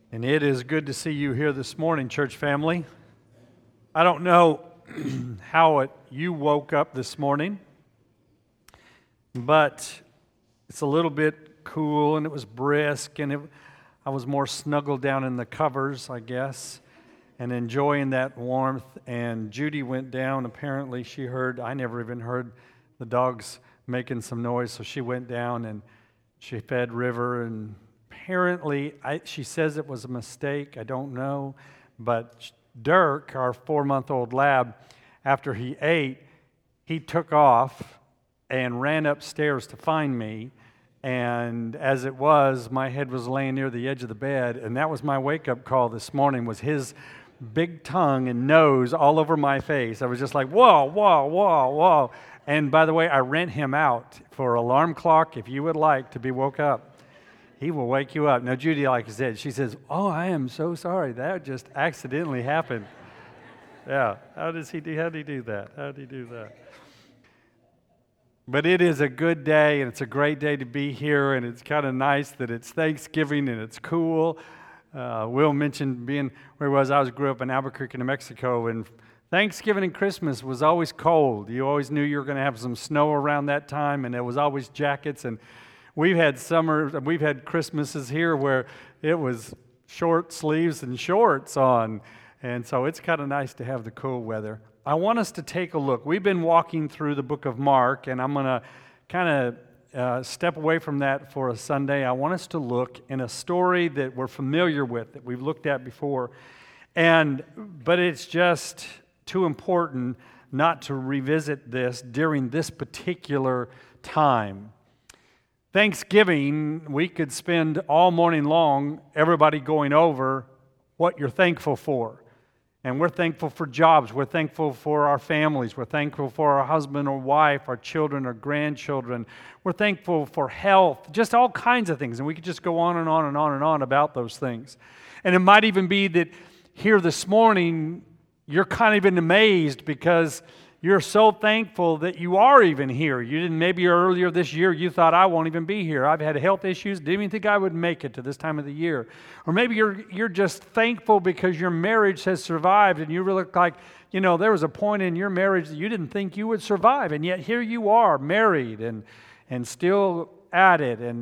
And it is good to see you here this morning, church family. I don't know how you woke up this morning, but it's a little bit cool and it was brisk and I was more snuggled down in the covers, I guess, and enjoying that warmth. And Judy went down. Apparently she heard, I never even heard the dogs making some noise, so she went down and she fed River, and apparently, she says it was a mistake. I don't know. But Dirk, our 4-month-old lab, after he ate, he took off and ran upstairs to find me. And as it was, my head was laying near the edge of the bed. And that was my wake-up call this morning, was his big tongue and nose all over my face. I was just like, whoa, whoa, whoa, whoa. And by the way, I rent him out for alarm clock if you would like to be woke up. He will wake you up. Now, Judy, like I said, she says, "Oh, I am so sorry. That just accidentally happened." Yeah. How did he do that? How did he do that? But it is a good day, and it's a great day to be here, and it's kind of nice that it's Thanksgiving and it's cool. Will mentioned being where he was. I grew up in Albuquerque, New Mexico, and Thanksgiving and Christmas was always cold. You always knew you were going to have some snow around that time, and there was always jackets. And we've had Christmases here where it was short sleeves and shorts on, and so it's kind of nice to have the cool weather. I want us to take a look. We've been walking through the book of Mark, and I'm going to kind of step away from that for a Sunday. I want us to look in a story that we're familiar with, that we've looked at before, but it's just too important not to revisit this during this particular time. Thanksgiving, we could spend all morning long, everybody going over what you're thankful for. And we're thankful for jobs. We're thankful for our families. We're thankful for our husband or wife, our children or grandchildren. We're thankful for health, just all kinds of things. And we could just go on and on and on and on about those things. And it might even be that here this morning, you're kind of even amazed because you're so thankful that you are even here. You didn't, maybe earlier this year you thought, I won't even be here. I've had health issues, didn't even think I would make it to this time of the year. Or maybe you're just thankful because your marriage has survived and you really look like, there was a point in your marriage that you didn't think you would survive. And yet here you are, married and still at it. And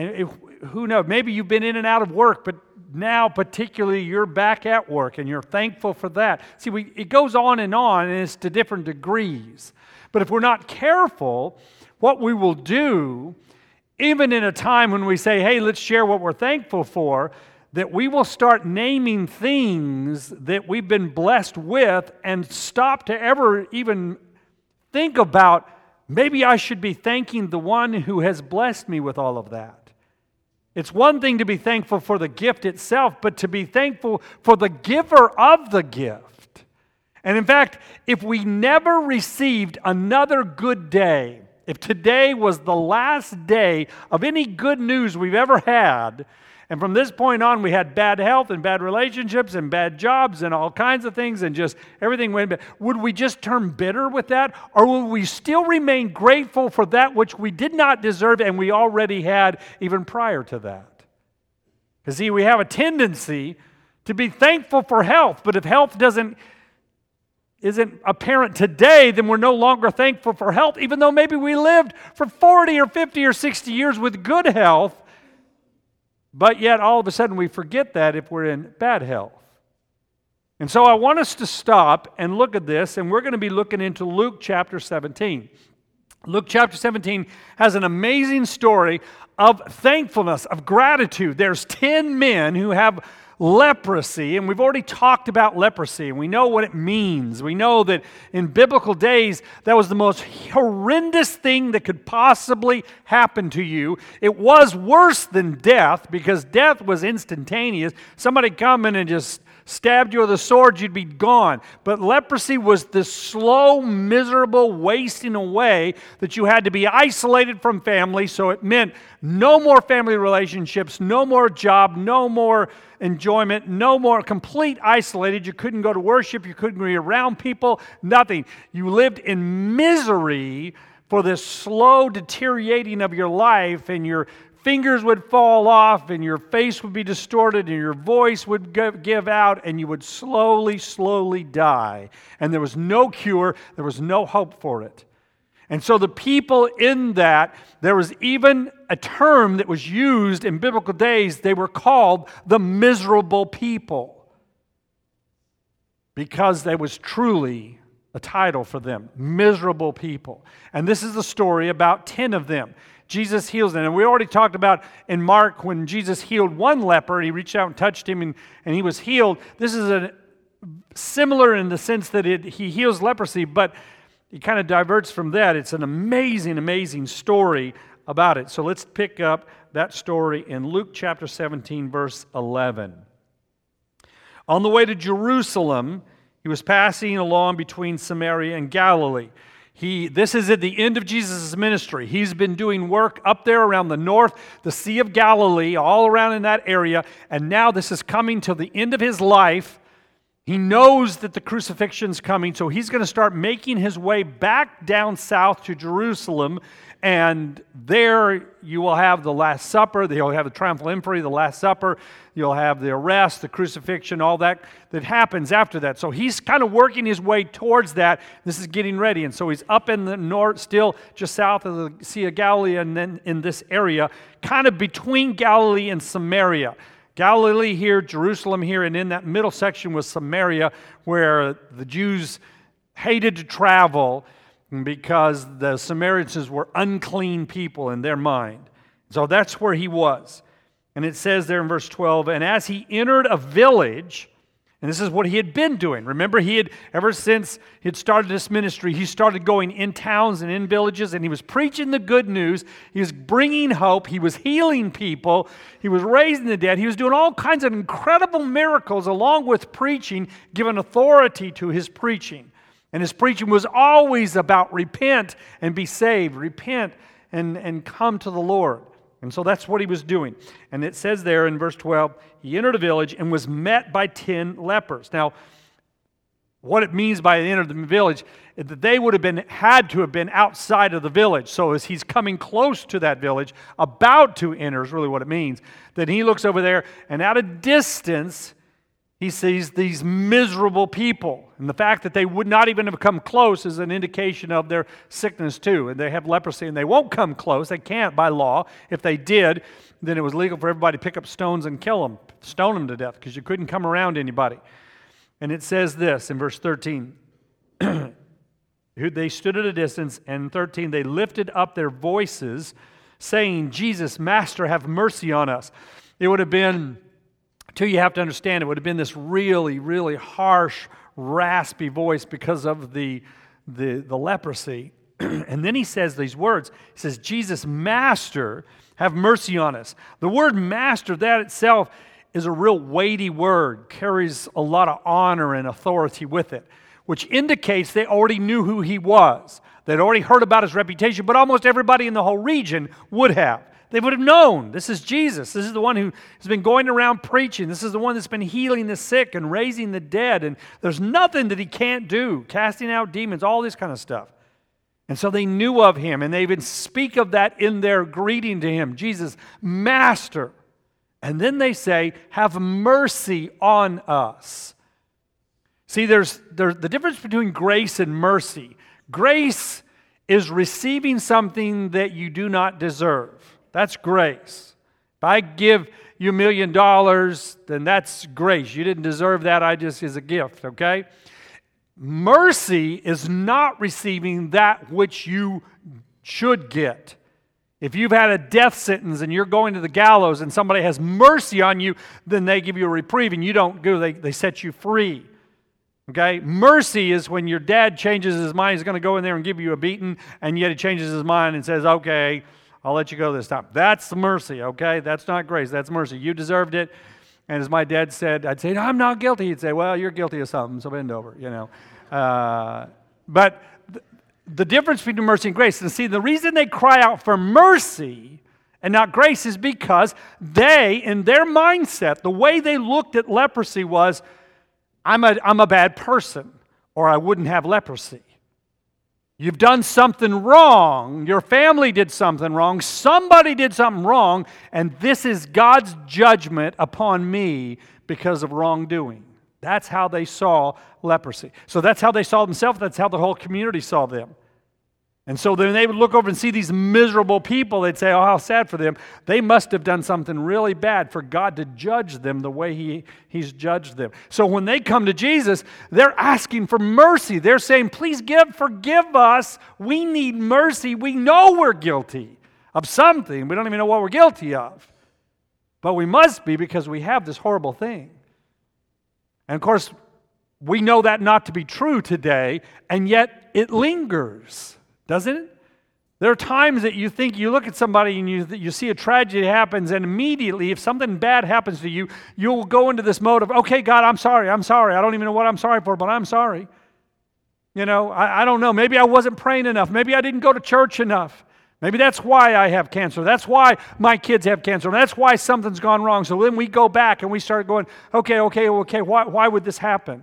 who knows, maybe you've been in and out of work, but now particularly you're back at work and you're thankful for that. See, it goes on and it's to different degrees. But if we're not careful, what we will do, even in a time when we say, hey, let's share what we're thankful for, that we will start naming things that we've been blessed with and stop to ever even think about, maybe I should be thanking the one who has blessed me with all of that. It's one thing to be thankful for the gift itself, but to be thankful for the giver of the gift. And in fact, if we never received another good day, if today was the last day of any good news we've ever had, and from this point on we had bad health and bad relationships and bad jobs and all kinds of things and just everything went bad, would we just turn bitter with that? Or will we still remain grateful for that which we did not deserve and we already had even prior to that? Because see, we have a tendency to be thankful for health, but if health isn't apparent today, then we're no longer thankful for health, even though maybe we lived for 40 or 50 or 60 years with good health. But yet, all of a sudden, we forget that if we're in bad health. And so I want us to stop and look at this, and we're going to be looking into Luke chapter 17. Luke chapter 17 has an amazing story of thankfulness, of gratitude. There's 10 men who have leprosy, and we've already talked about leprosy, and we know what it means. We know that in biblical days, that was the most horrendous thing that could possibly happen to you. It was worse than death, because death was instantaneous. Somebody come in and just stabbed you with a sword, you'd be gone. But leprosy was this slow, miserable wasting away that you had to be isolated from family, so it meant no more family relationships, no more job, no more enjoyment, no more, complete isolated. You couldn't go to worship, you couldn't be around people, nothing. You lived in misery for this slow deteriorating of your life, and your fingers would fall off, and your face would be distorted, and your voice would give out, and you would slowly die. And there was no cure, there was no hope for it. And so the people in that, there was even a term that was used in biblical days. They were called the miserable people, because there was truly a title for them, miserable people. And this is the story about 10 of them. Jesus heals them. And we already talked about in Mark when Jesus healed one leper, he reached out and touched him and he was healed. This is similar in the sense that he heals leprosy, but he kind of diverts from that. It's an amazing story about it. So let's pick up that story in Luke chapter 17, verse 11. On the way to Jerusalem, he was passing along between Samaria and Galilee. This is at the end of Jesus' ministry. He's been doing work up there around the north, the Sea of Galilee, all around in that area, and now this is coming to the end of his life. He knows that the crucifixion's coming, so he's going to start making his way back down south to Jerusalem, and there you will have the Last Supper, you'll have the triumphal entry, the Last Supper, you'll have the arrest, the crucifixion, all that happens after that. So he's kind of working his way towards that. This is getting ready, and so he's up in the north, still just south of the Sea of Galilee, and then in this area, kind of between Galilee and Samaria. Galilee here, Jerusalem here, and in that middle section was Samaria, where the Jews hated to travel because the Samaritans were unclean people in their mind. So that's where he was. And it says there in verse 12, and as he entered a village, and this is what he had been doing. Remember, ever since he had started this ministry, he started going in towns and in villages, and he was preaching the good news. He was bringing hope. He was healing people. He was raising the dead. He was doing all kinds of incredible miracles along with preaching, giving authority to his preaching. And his preaching was always about repent and be saved, repent and come to the Lord. And so that's what he was doing. And it says there in verse 12, he entered a village and was met by 10 lepers. Now, what it means by enter the village is that they would have had to have been outside of the village. So as he's coming close to that village, about to enter is really what it means. Then he looks over there, and at a distance, he sees these miserable people. And the fact that they would not even have come close is an indication of their sickness too. And they have leprosy, and they won't come close. They can't by law. If they did, then it was legal for everybody to pick up stones and kill them, stone them to death, because you couldn't come around anybody. And it says this in verse 13. They stood at a distance, and 13, they lifted up their voices, saying, Jesus, Master, have mercy on us. It would have been... Too, you have to understand, it would have been this really harsh, raspy voice because of the leprosy. And then he says these words. He says, Jesus, Master, have mercy on us. The word master, that itself is a real weighty word, carries a lot of honor and authority with it, which indicates they already knew who he was. They'd already heard about his reputation, but almost everybody in the whole region would have. They would have known, this is Jesus. This is the one who has been going around preaching. This is the one that's been healing the sick and raising the dead. And there's nothing that he can't do, casting out demons, all this kind of stuff. And so they knew of him, and they even speak of that in their greeting to him. Jesus, Master. And then they say, have mercy on us. See, there's the difference between grace and mercy. Grace is receiving something that you do not deserve. That's grace. If I give you $1 million, then that's grace. You didn't deserve that. I just is a gift, okay? Mercy is not receiving that which you should get. If you've had a death sentence and you're going to the gallows and somebody has mercy on you, then they give you a reprieve and you don't go, they set you free. Okay? Mercy is when your dad changes his mind, he's going to go in there and give you a beating, and yet he changes his mind and says, okay, I'll let you go this time. That's the mercy, okay? That's not grace. That's mercy. You deserved it. And as my dad said, I'd say, I'm not guilty. He'd say, well, you're guilty of something, so bend over, you know. But the difference between mercy and grace, and see, the reason they cry out for mercy and not grace is because they, in their mindset, the way they looked at leprosy was, I'm a bad person, or I wouldn't have leprosy. You've done something wrong. Your family did something wrong. Somebody did something wrong. And this is God's judgment upon me because of wrongdoing. That's how they saw leprosy. So that's how they saw themselves. That's how the whole community saw them. And so then they would look over and see these miserable people. They'd say, oh, how sad for them. They must have done something really bad for God to judge them the way He's judged them. So when they come to Jesus, they're asking for mercy. They're saying, please forgive us. We need mercy. We know we're guilty of something. We don't even know what we're guilty of. But we must be because we have this horrible thing. And of course, we know that not to be true today, and yet it lingers. Doesn't it? There are times that you think you look at somebody and you see a tragedy happens, and immediately, if something bad happens to you, you'll go into this mode of, okay, God, I'm sorry. I don't even know what I'm sorry for, but I'm sorry. You know, I don't know. Maybe I wasn't praying enough. Maybe I didn't go to church enough. Maybe that's why I have cancer. That's why my kids have cancer. That's why something's gone wrong. So then we go back and we start going, okay, why would this happen?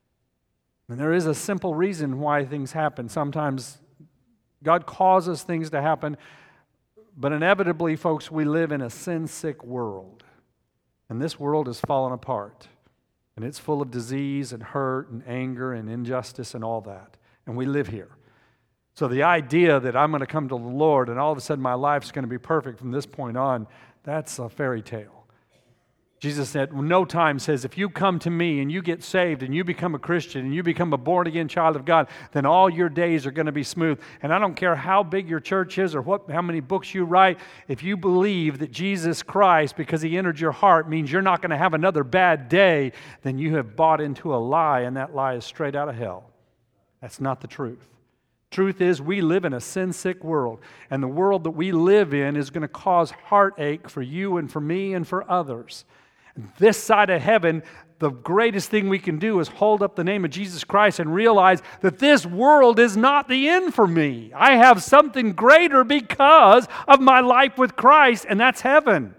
And there is a simple reason why things happen. Sometimes God causes things to happen, but inevitably, folks, we live in a sin-sick world. And this world is falling apart. And it's full of disease and hurt and anger and injustice and all that. And we live here. So the idea that I'm going to come to the Lord and all of a sudden my life's going to be perfect from this point on, that's a fairy tale. Jesus at no time says, if you come to me and you get saved and you become a Christian and you become a born-again child of God, then all your days are going to be smooth. And I don't care how big your church is or how many books you write, if you believe that Jesus Christ, because He entered your heart, means you're not going to have another bad day, then you have bought into a lie, and that lie is straight out of hell. That's not the truth. Truth is, we live in a sin-sick world, and the world that we live in is going to cause heartache for you and for me and for others. This side of heaven, the greatest thing we can do is hold up the name of Jesus Christ and realize that this world is not the end for me. I have something greater because of my life with Christ, and that's heaven.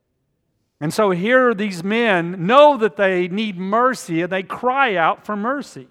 And so here these men know that they need mercy, and they cry out for mercy.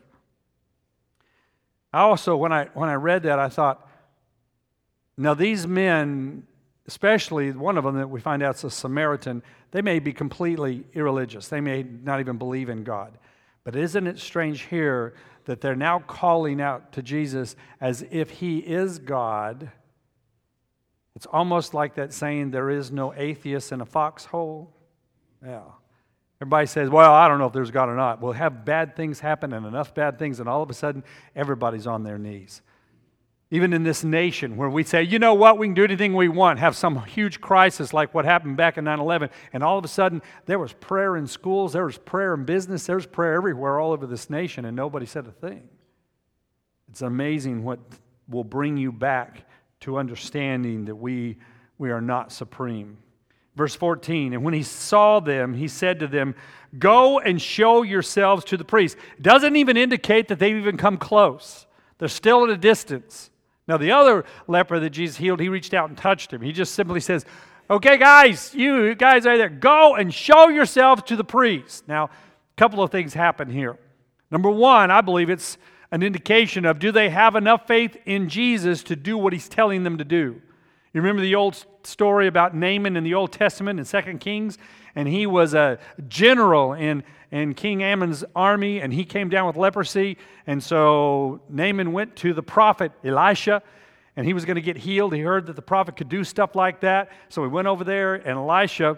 I also, when I read that, I thought, now these men, especially one of them that we find out is a Samaritan, they may be completely irreligious. They may not even believe in God. But isn't it strange here that they're now calling out to Jesus as if He is God? It's almost like that saying, there is no atheist in a foxhole. Yeah. Everybody says, well, I don't know if there's God or not. We'll have bad things happen and enough bad things, and all of a sudden, everybody's on their knees. Even in this nation where we say, you know what, we can do anything we want, have some huge crisis like what happened back in 9/11, and all of a sudden there was prayer in schools, there was prayer in business, there was prayer everywhere all over this nation, and nobody said a thing. It's amazing what will bring you back to understanding that we are not supreme. Verse 14, and when He saw them, He said to them, go and show yourselves to the priest. It doesn't even indicate that they've even come close. They're still at a distance. Now, the other leper that Jesus healed, He reached out and touched him. He just simply says, okay, guys, you guys right there, go and show yourselves to the priest. Now, a couple of things happen here. Number one, I believe it's an indication of, do they have enough faith in Jesus to do what He's telling them to do? You remember the old story about Naaman in the Old Testament in 2 Kings? And he was a general in King Ammon's army, and he came down with leprosy. And so Naaman went to the prophet Elisha, and he was going to get healed. He heard that the prophet could do stuff like that. So he went over there, and Elisha,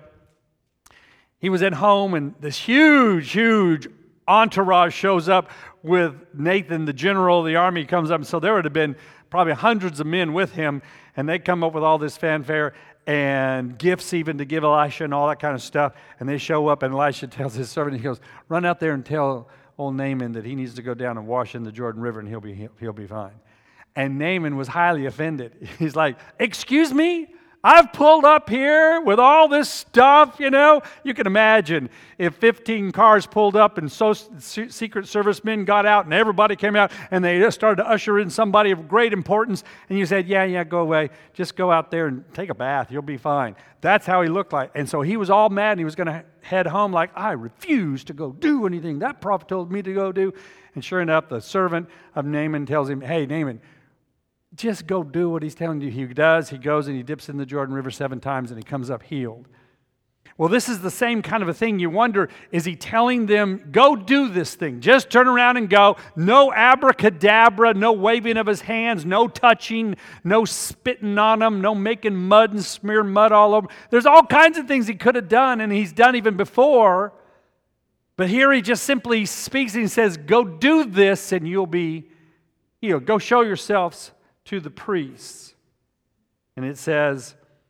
he was at home, and this huge entourage shows up with Nathan, the general of the army, comes up. And so there would have been probably hundreds of men with him, and they come up with all this fanfare and gifts even to give Elisha and all that kind of stuff. And they show up, and Elisha tells his servant, he goes, run out there and tell old Naaman that he needs to go down and wash in the Jordan River, and he'll be fine. And Naaman was highly offended. He's like, excuse me? I've pulled up here with all this stuff, you know. You can imagine if 15 cars pulled up and so Secret Service men got out and everybody came out and they just started to usher in somebody of great importance, and you said, yeah, go away. Just go out there and take a bath. You'll be fine. That's how he looked like. And so he was all mad, and he was going to head home like, I refuse to go do anything that prophet told me to go do. And sure enough, the servant of Naaman tells him, hey, Naaman, just go do what he's telling you. He does. He goes and he dips in the Jordan River 7 times and he comes up healed. Well, this is the same kind of a thing. You wonder, is he telling them, go do this thing? Just turn around and go. No abracadabra, no waving of his hands, no touching, no spitting on them, no making mud and smear mud all over. There's all kinds of things he could have done, and he's done even before. But here he just simply speaks and he says, go do this and you'll be healed. Go show yourselves to the priests. And it says,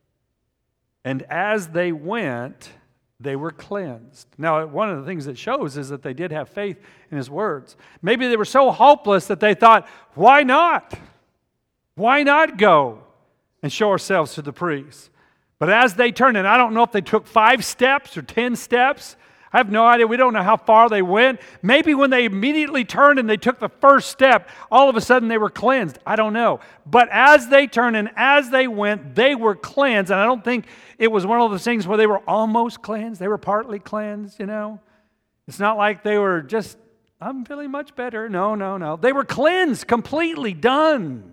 and as they went, they were cleansed. Now, one of the things it shows is that they did have faith in his words. Maybe they were so hopeless that they thought, why not? Why not go and show ourselves to the priests? But as they turned, and I don't know if they took 5 steps or 10 steps, I have no idea. We don't know how far they went. Maybe when they immediately turned and they took the first step, all of a sudden they were cleansed. I don't know. But as they turned and as they went, they were cleansed. And I don't think it was one of those things where they were almost cleansed. They were partly cleansed, you know. It's not like they were just, I'm feeling much better. No. They were cleansed, completely done.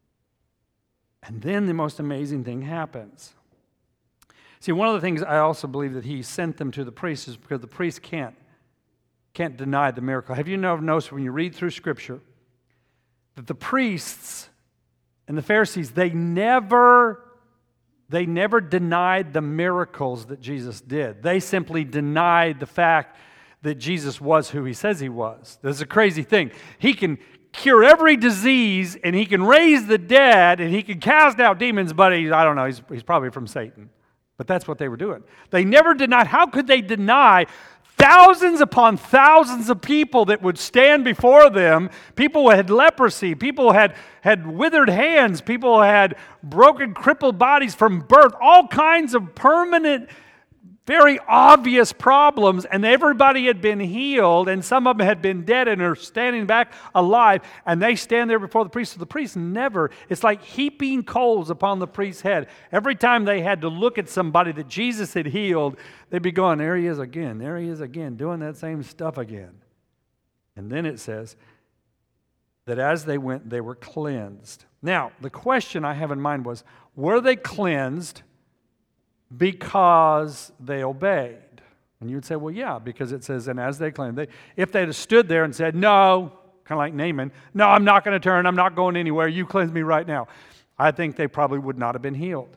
And then the most amazing thing happens. See, one of the things I also believe that he sent them to the priests is because the priests can't deny the miracle. Have you noticed when you read through Scripture that the priests and the Pharisees, they never denied the miracles that Jesus did. They simply denied the fact that Jesus was who he says he was. This is a crazy thing. He can cure every disease, and he can raise the dead, and he can cast out demons, but he's probably from Satan. But that's what they were doing. They never denied. How could they deny thousands upon thousands of people that would stand before them? People who had leprosy, people who had withered hands, people who had broken, crippled bodies from birth, all kinds of permanent, very obvious problems, and everybody had been healed, and some of them had been dead and are standing back alive, and they stand there before the priest. So the priest never, it's like heaping coals upon the priest's head. Every time they had to look at somebody that Jesus had healed, they'd be going, there he is again, doing that same stuff again. And then it says that as they went, they were cleansed. Now, the question I have in mind was, were they cleansed because they obeyed? And you'd say, well, yeah, because it says, and as they claimed, if they'd have stood there and said, no, kind of like Naaman, no, I'm not going to turn, I'm not going anywhere, you cleanse me right now, I think they probably would not have been healed.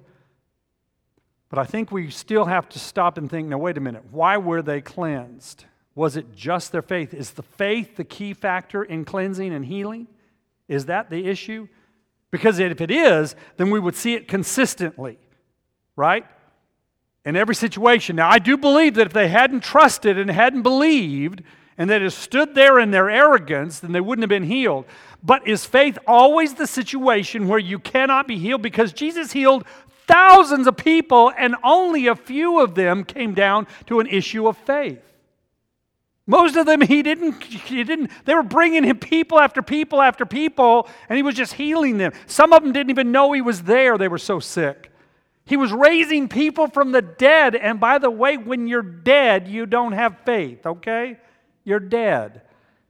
But I think we still have to stop and think, now, wait a minute, why were they cleansed? Was it just their faith? Is the faith the key factor in cleansing and healing? Is that the issue? Because if it is, then we would see it consistently, right? In every situation. Now, I do believe that if they hadn't trusted and hadn't believed and they had stood there in their arrogance, then they wouldn't have been healed. But is faith always the situation where you cannot be healed? Because Jesus healed thousands of people and only a few of them came down to an issue of faith. Most of them he didn't, they were bringing him people after people after people, and he was just healing them. Some of them didn't even know he was there. They were so sick. He was raising people from the dead. And by the way, when you're dead, you don't have faith, okay? You're dead.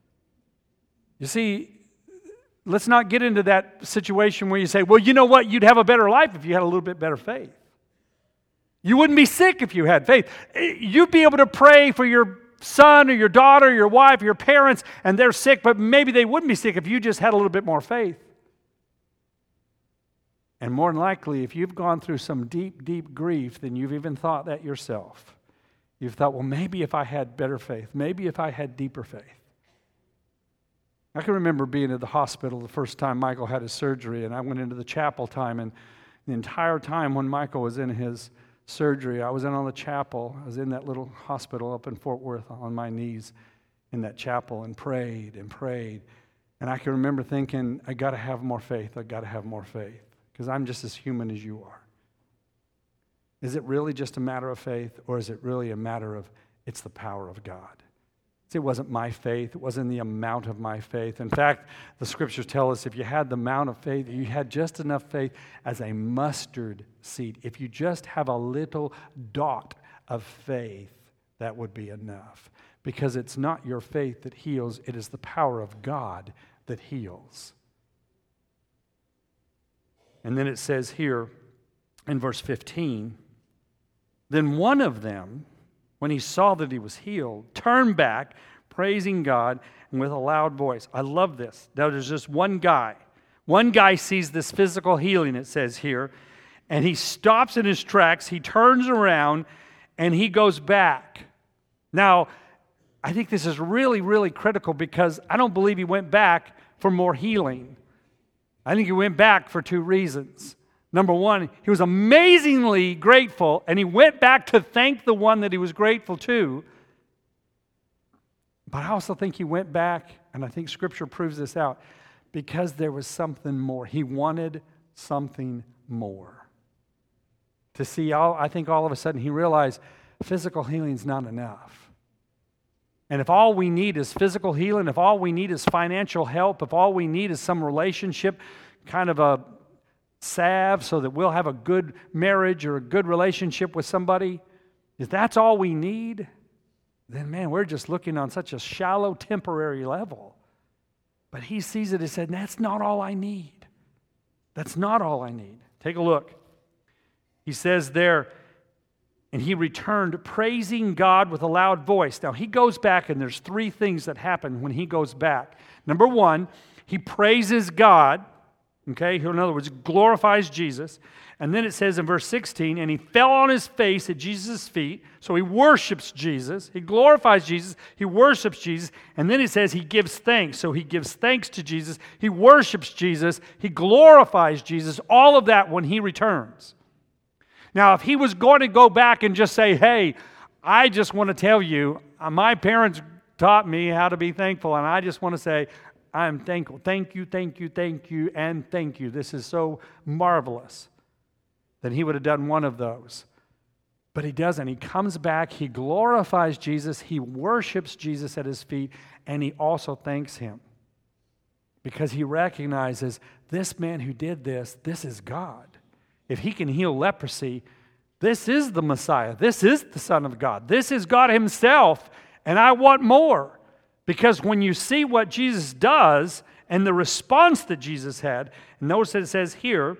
You see, let's not get into that situation where you say, well, you know what? You'd have a better life if you had a little bit better faith. You wouldn't be sick if you had faith. You'd be able to pray for your son or your daughter, or your wife, or your parents, and they're sick, but maybe they wouldn't be sick if you just had a little bit more faith. And more than likely, if you've gone through some deep, deep grief, then you've even thought that yourself. You've thought, well, maybe if I had better faith, maybe if I had deeper faith. I can remember being at the hospital the first time Michael had his surgery, and I went into the chapel time, and the entire time when Michael was in his surgery, I was in on the chapel. I was in that little hospital up in Fort Worth on my knees in that chapel and prayed and prayed. And I can remember thinking, I got to have more faith. I got to have more faith. Because I'm just as human as you are. Is it really just a matter of faith, or is it really a matter of it's the power of God? See, it wasn't my faith. It wasn't the amount of my faith. In fact, the scriptures tell us if you had the amount of faith, you had just enough faith as a mustard seed. If you just have a little dot of faith, that would be enough. Because it's not your faith that heals. It is the power of God that heals. And then it says here in verse 15, then one of them, when he saw that he was healed, turned back, praising God, and with a loud voice. I love this. Now there's just one guy. One guy sees this physical healing, it says here, and he stops in his tracks, he turns around, and he goes back. Now, I think this is really, really critical because I don't believe he went back for more healing. I think he went back for two reasons. Number one, he was amazingly grateful, and he went back to thank the one that he was grateful to. But I also think he went back, and I think Scripture proves this out, because there was something more. He wanted something more. To see, I think all of a sudden he realized physical healing is not enough. And if all we need is physical healing, if all we need is financial help, if all we need is some relationship, kind of a salve so that we'll have a good marriage or a good relationship with somebody, if that's all we need, then man, we're just looking on such a shallow, temporary level. But he sees it and said, that's not all I need. That's not all I need. Take a look. He says there, and he returned praising God with a loud voice. Now he goes back, and there's three things that happen when he goes back. Number one, he praises God. Okay, in other words, glorifies Jesus. And then it says in verse 16, and he fell on his face at Jesus' feet. So he worships Jesus. He glorifies Jesus. He worships Jesus. And then it says he gives thanks. So he gives thanks to Jesus. He worships Jesus. He glorifies Jesus. All of that when he returns. Now, if he was going to go back and just say, hey, I just want to tell you, my parents taught me how to be thankful, and I just want to say, I'm thankful. Thank you, thank you, thank you, and thank you. This is so marvelous. Then he would have done one of those. But he doesn't. He comes back, he glorifies Jesus, he worships Jesus at his feet, and he also thanks him. Because he recognizes this man who did this is God. If he can heal leprosy, this is the Messiah. This is the Son of God. This is God himself, and I want more. Because when you see what Jesus does and the response that Jesus had, and notice that it says here,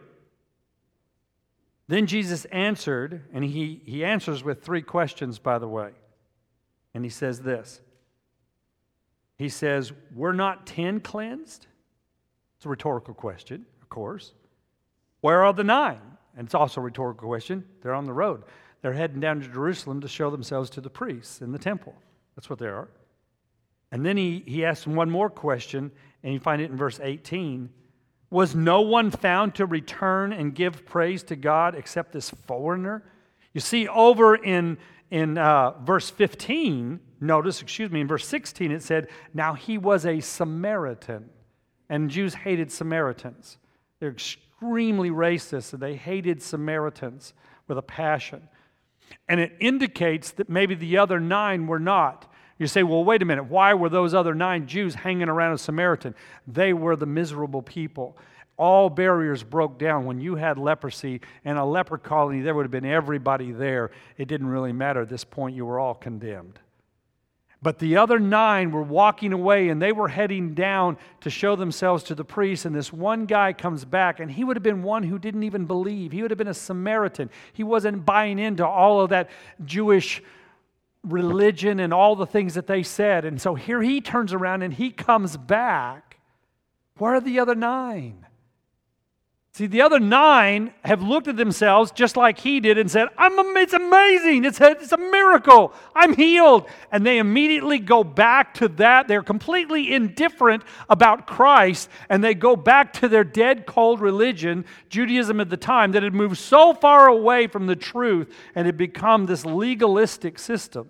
then Jesus answered, and he answers with three questions, by the way. And he says this. He says, were not 10 cleansed? It's a rhetorical question, of course. Where are the 9? And it's also a rhetorical question. They're on the road. They're heading down to Jerusalem to show themselves to the priests in the temple. That's what they are. And then he asks one more question, and you find it in verse 18. Was no one found to return and give praise to God except this foreigner? You see, over in verse 15, in verse 16 it said, now he was a Samaritan. And Jews hated Samaritans. They're extremely racist, and they hated Samaritans with a passion. And it indicates that maybe the other 9 were not. You say, well, wait a minute. Why were those other 9 Jews hanging around a Samaritan? They were the miserable people. All barriers broke down. When you had leprosy and a leper colony, there would have been everybody there. It didn't really matter. At this point, you were all condemned. But the other 9 were walking away, and they were heading down to show themselves to the priests. And this one guy comes back, and he would have been one who didn't even believe. He would have been a Samaritan. He wasn't buying into all of that Jewish religion and all the things that they said. And so here he turns around and he comes back. Where are the other 9? See, the other 9 have looked at themselves just like he did and said, it's amazing. It's a miracle. I'm healed. And they immediately go back to that. They're completely indifferent about Christ, and they go back to their dead, cold religion, Judaism at the time, that had moved so far away from the truth and had become this legalistic system.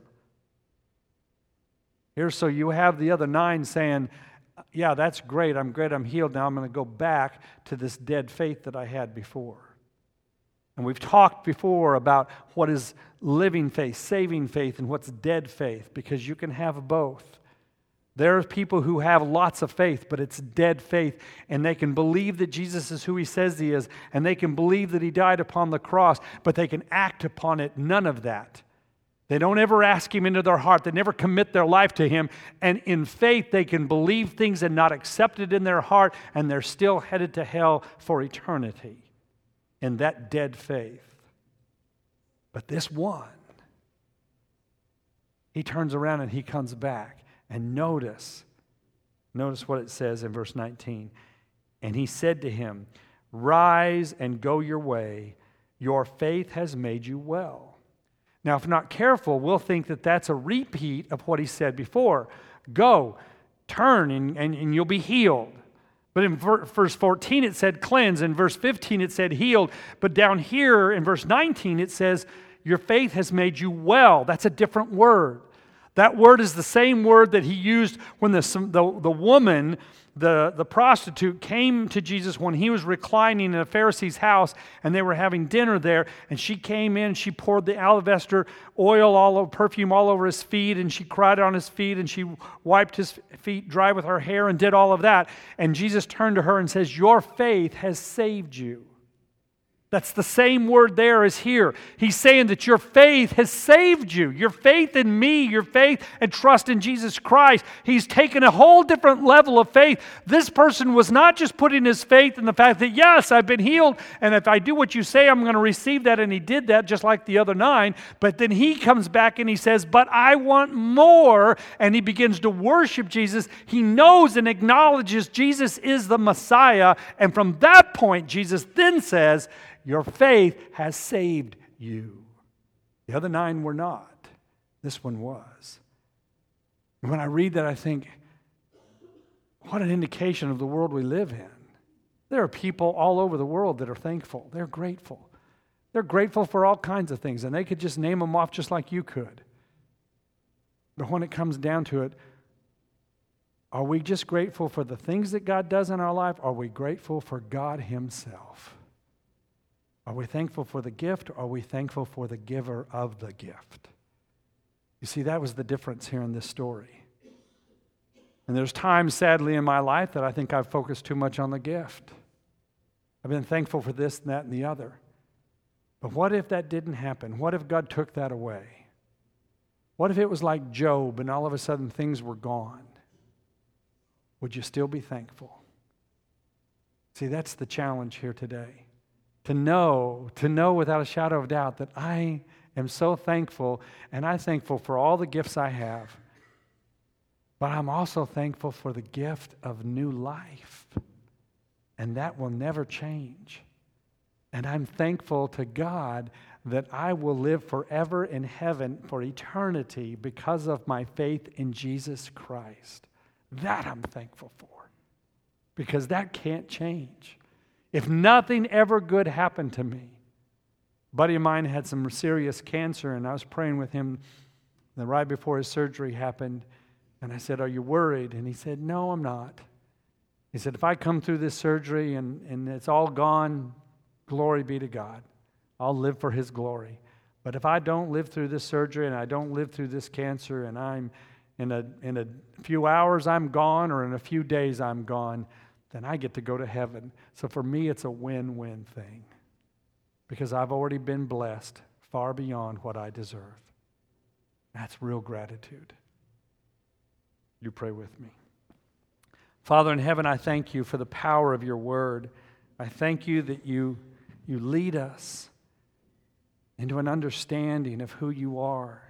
Here, so you have the other 9 saying, yeah, that's great. I'm healed. Now I'm going to go back to this dead faith that I had before. And we've talked before about what is living faith, saving faith, and what's dead faith, because you can have both. There are people who have lots of faith, but it's dead faith, and they can believe that Jesus is who he says he is, and they can believe that he died upon the cross, but they can act upon it. None of that. They don't ever ask him into their heart. They never commit their life to him. And in faith, they can believe things and not accept it in their heart, and they're still headed to hell for eternity. in that dead faith. But this one, he turns around and he comes back. And notice what it says in verse 19. And he said to him, "Rise and go your way. Your faith has made you well." Now, if not careful, we'll think that that's a repeat of what he said before. Go, turn, and you'll be healed. But in verse 14, it said cleanse. In verse 15, it said healed. But down here in verse 19, it says, your faith has made you well. That's a different word. That word is the same word that he used when the woman, the prostitute, came to Jesus when he was reclining in a Pharisee's house and they were having dinner there. And she came in, she poured the alabaster oil, perfume all over his feet, and she cried on his feet, and she wiped his feet dry with her hair and did all of that. And Jesus turned to her and says, "Your faith has saved you." That's the same word there as here. He's saying that your faith has saved you. Your faith in me, your faith and trust in Jesus Christ. He's taken a whole different level of faith. This person was not just putting his faith in the fact that, yes, I've been healed, and if I do what you say, I'm going to receive that, and he did that just like the other 9. But then he comes back and he says, but I want more, and he begins to worship Jesus. He knows and acknowledges Jesus is the Messiah, and from that point, Jesus then says, your faith has saved you. The other 9 were not. This one was. And when I read that, I think, what an indication of the world we live in. There are people all over the world that are thankful. They're grateful. They're grateful for all kinds of things, and they could just name them off just like you could. But when it comes down to it, are we just grateful for the things that God does in our life? Or are we grateful for God Himself? Are we thankful for the gift, or are we thankful for the giver of the gift? You see, that was the difference here in this story. And there's times, sadly, in my life that I think I've focused too much on the gift. I've been thankful for this and that and the other. But what if that didn't happen? What if God took that away? What if it was like Job and all of a sudden things were gone? Would you still be thankful? See, that's the challenge here today. To know without a shadow of doubt that I am so thankful, and I'm thankful for all the gifts I have, but I'm also thankful for the gift of new life, and that will never change. And I'm thankful to God that I will live forever in heaven for eternity because of my faith in Jesus Christ. That I'm thankful for, because that can't change. If nothing ever good happened to me, a buddy of mine had some serious cancer, and I was praying with him right before his surgery happened, and I said, "Are you worried?" And he said, "No, I'm not." He said, "If I come through this surgery and it's all gone, glory be to God. I'll live for His glory. But if I don't live through this surgery and I don't live through this cancer, and I'm in a few hours I'm gone, or in a few days I'm gone, then I get to go to heaven. So for me, it's a win-win thing, because I've already been blessed far beyond what I deserve." That's real gratitude. You pray with me. Father in heaven, I thank You for the power of Your word. I thank You that You lead us into an understanding of who You are.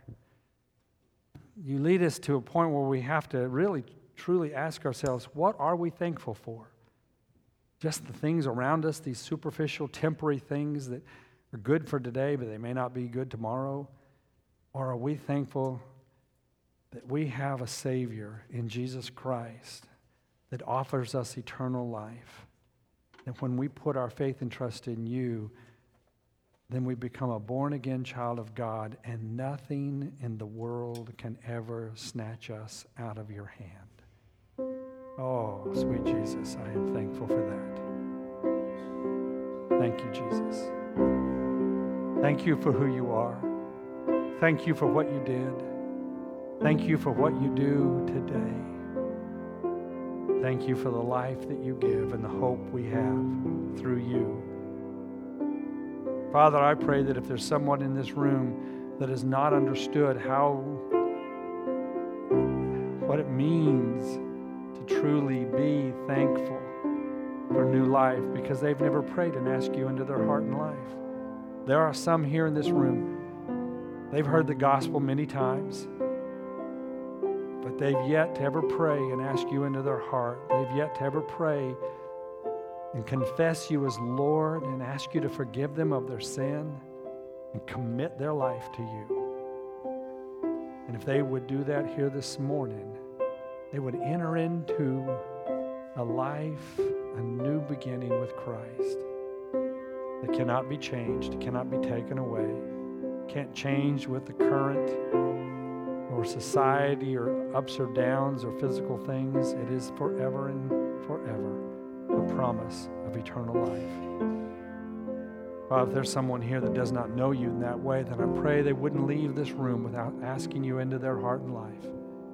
You lead us to a point where we have to really, truly ask ourselves, what are we thankful for? Just the things around us, these superficial, temporary things that are good for today, but they may not be good tomorrow? Or are we thankful that we have a Savior in Jesus Christ that offers us eternal life? That when we put our faith and trust in You, then we become a born-again child of God, and nothing in the world can ever snatch us out of Your hand. Oh, sweet Jesus, I am thankful for that. Thank You, Jesus. Thank You for who You are. Thank You for what You did. Thank You for what You do today. Thank You for the life that You give and the hope we have through You. Father, I pray that if there's someone in this room that has not understood what it means to truly be thankful, for new life because they've never prayed and asked you into their heart and life. There are some here in this room, they've heard the gospel many times, but they've yet to ever pray and ask you into their heart. They've yet to ever pray and confess you as Lord and ask you to forgive them of their sin and commit their life to you. And if they would do that here this morning, they would enter into a life, a new beginning with Christ that cannot be changed, cannot be taken away, can't change with the current or society or ups or downs or physical things. It is forever and forever a promise of eternal life. Father, if there's someone here that does not know you in that way, then I pray they wouldn't leave this room without asking you into their heart and life.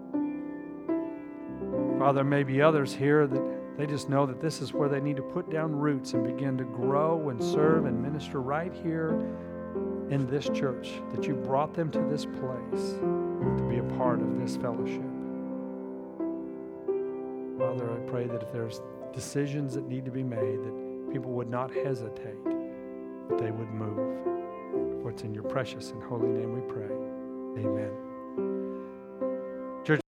Father, there may be others here that they just know that this is where they need to put down roots and begin to grow and serve and minister right here in this church, that you brought them to this place to be a part of this fellowship. Father, I pray that if there's decisions that need to be made, that people would not hesitate, but they would move. For it's in your precious and holy name we pray. Amen.